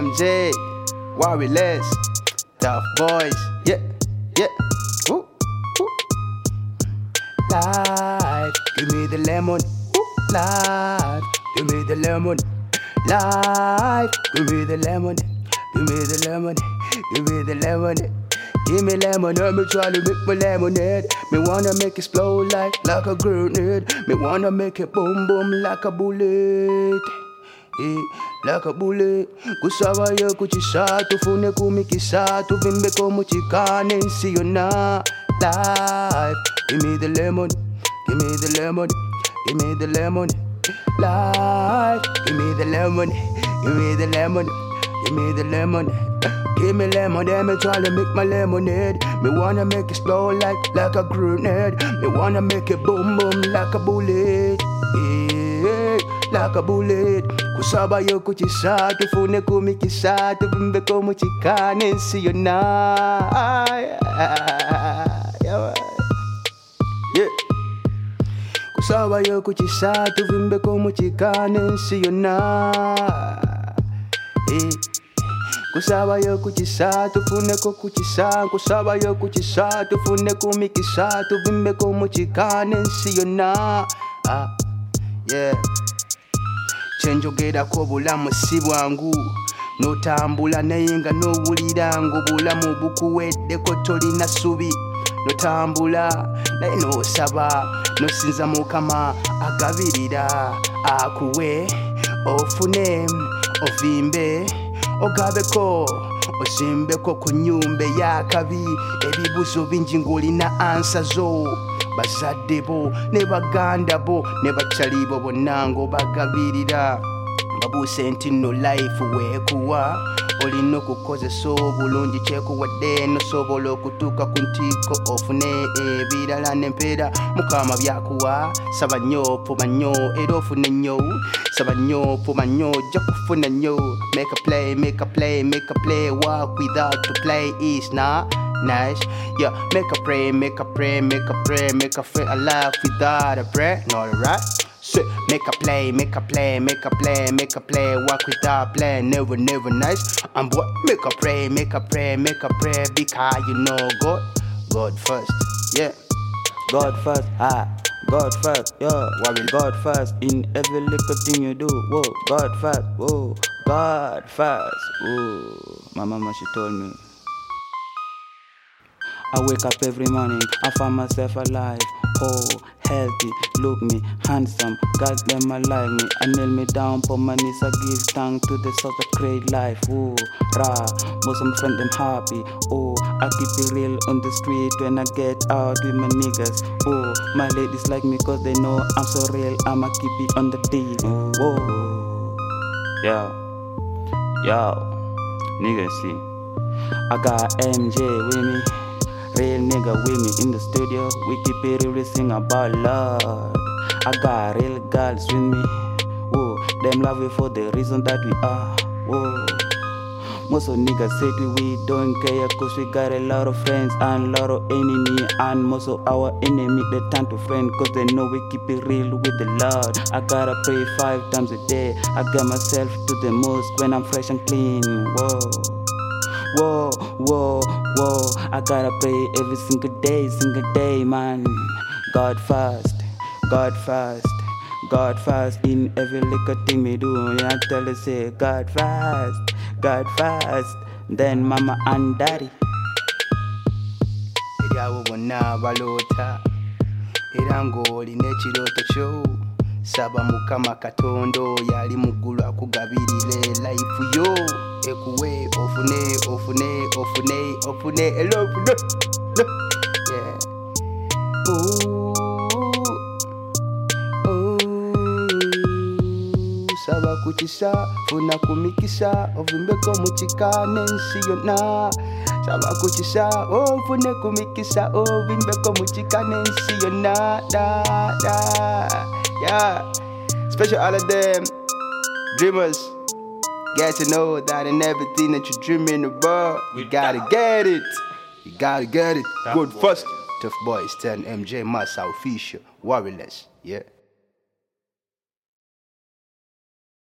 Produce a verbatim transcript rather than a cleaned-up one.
M J, Warriors, Tough Boys, yeah, yeah, woo, woo. Life, give me the lemon, woo. Life, give me the lemon. Life, give me the lemon, give me the lemon, give me the lemon. Give me lemonade, me try to make my lemonade. Me wanna make it explode like, like a grenade. Me wanna make it boom boom like a bullet. Eh, like a bullet. Kusaba yo kuchisa, tufune kumikisa, tuvimbe komuchikane nsiyona. Life, give me the lemon, give me the lemon, give me the lemon. Life, give me the lemon, give me the lemon, give me the lemon. Give me lemonade, me try to make my lemonade. Me wanna make it explode like, like a grenade. Me wanna make it boom boom like a bullet. Yeah, like a bullet. Kusaba yo kuchisa, tufune kumikisa, tuvimbe komuchikane nsiyona. Yeah. Kusaba yo kuchisa, tuvimbe komuchikane nsiyona. Eh. Kusaba yo kuchisa, tufune ko kuchisa. Kusaba yo kuchisa, tufune kumikisa, tuvimbe komuchikane nsiyona. Ah, yeah. Kyenjogera ko bulamu si bwangu. Notambula naye nga nowulira ng'obulamu bukuweddeko tolina ssubi. Notambula naye nosaba, nosinza Mukama agabirira akuwe, ofune, ovimbe, ogabeko, ozimbeko ku nnyumba ey'akabi. Ebibuzo bingi ng'olina ansa zo. Bazadde bo ne baganda bo ne bakyali bo bonna ng'obagabirira. Mbabuuse nti nno life weekuwa, olina okukozesa obulungi kyekuwadde, nosobola okutuuka ku ntiiko ofune ebirala n'empeera Mukama byakuwa. Saba nnyo fuba nnyo era ofune nnyo, saba nnyo fuba nnyo ojja kufuna nnyo. Make a play, make a play, make a play. Walk without to play is not nice. Yeah, make a pray, make a pray, make a pray, make a pray alive without a prayer. Not right. So make a play, make a play, make a play, make a play. Walk without play, never, never nice. And what? Make a pray, make a pray, make a pray. Because you know God, God first. Yeah, God first, ah, God first, yeah. What will God first in every little thing you do. Whoa, God first, whoa, God first, whoa. My mama, she told me. I wake up every morning, I find myself alive, oh, healthy, look me, handsome, God them I like me. I kneel me down, put my knees, I give thanks to the source of great life, oh, rah, most of my friends them happy, oh, I keep it real on the street when I get out with my niggas, oh, my ladies like me cause they know I'm so real, I'ma keep it on the deal, oh, yo, yo, niggas see, I got M J with me. Real nigga with me in the studio, we keep it real, we sing about love. I got real girls with me, whoa, them love me for the reason that we are, whoa. Most of niggas say we don't care cause we got a lot of friends and a lot of enemy. And most of our enemy they turn to friend cause they know we keep it real with the Lord. I gotta pray five times a day, I get myself to the mosque when I'm fresh and clean, whoa. Whoa, whoa, whoa, I gotta pray every single day, single day, man. God first, God first, God first in every little thing me do. I tell you say God first, God first, then mama and daddy. Eriawo bonna balota, era ng'olina ekirooto kyo. Saba Mukama Katonda yali mu ggulu akugabirire life yo. Ekuwe ofune ofune ofune ofune elo ofune. Yeah. Ooh, ooh. Saba kuchisa funa kumikisa ovimbeko muchikane nsi yonna. Saba kuchisa ofune kumikisa ovimbeko muchikane nsi yonna. Da da. Yeah. Special all of them dreamers. Get to know that in everything that you're dreaming about, you gotta get it. You gotta get it. Good first. Tough Boys, ten M J Massa official. Warriors. Yeah.